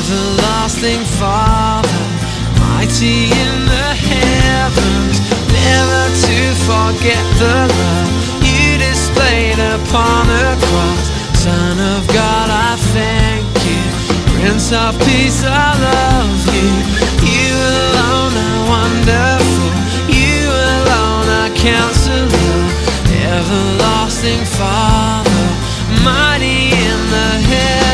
everlasting Father, mighty in the heavens, never to forget the love you displayed upon the cross. Son of God, I thank you. Prince of Peace, I love you. You alone are wonderful. You alone are Counselor, everlasting Father, mighty in the heavens.